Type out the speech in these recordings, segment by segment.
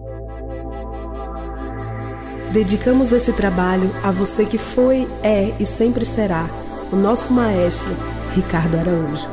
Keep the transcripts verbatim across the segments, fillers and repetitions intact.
Dedicamos esse trabalho a você que foi, é e sempre será o nosso maestro, Ricardo Araújo.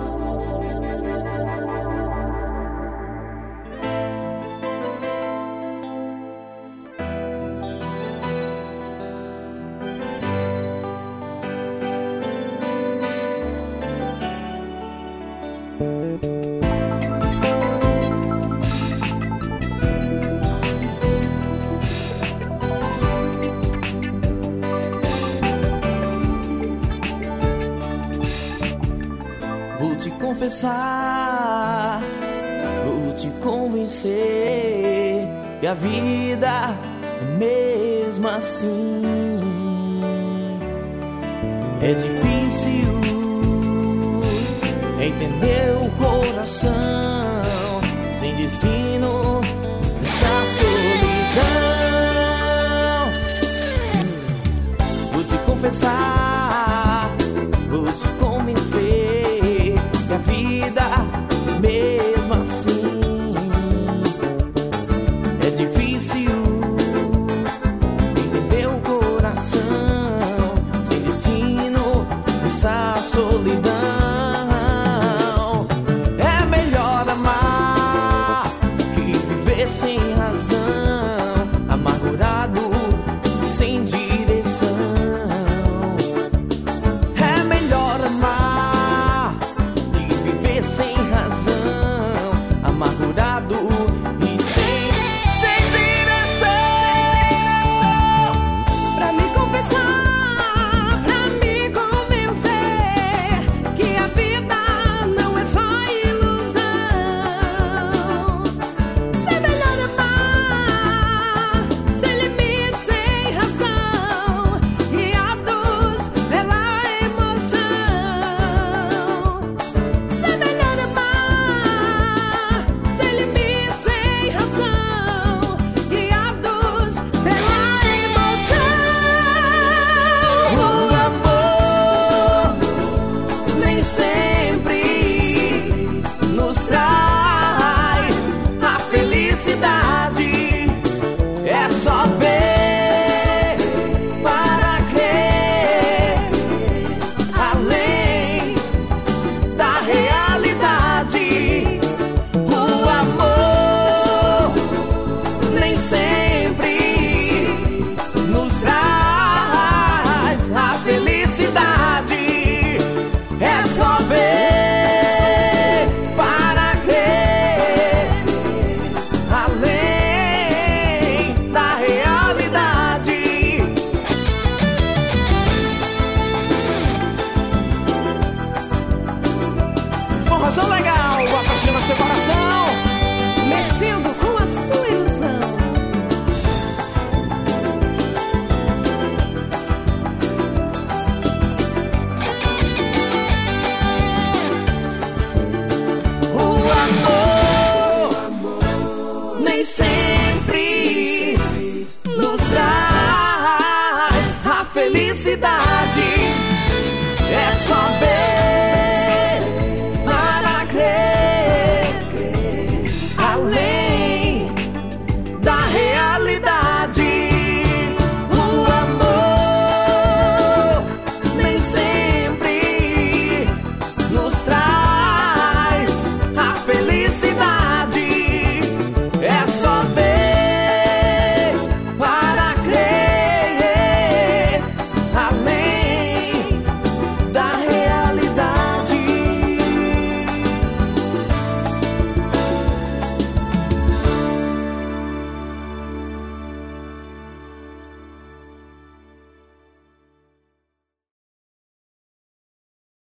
Vou te confessar, vou te convencer que a vida é mesmo assim. É difícil entender o coração sem destino nessa solidão. Vou te confessar, vou te convencer que a vida é mesmo assim. É difícil entender o coração sem destino nessa solidão. É melhor amar que viver sem razão, amargurado e sem direção. É melhor amar sem razão, amargurado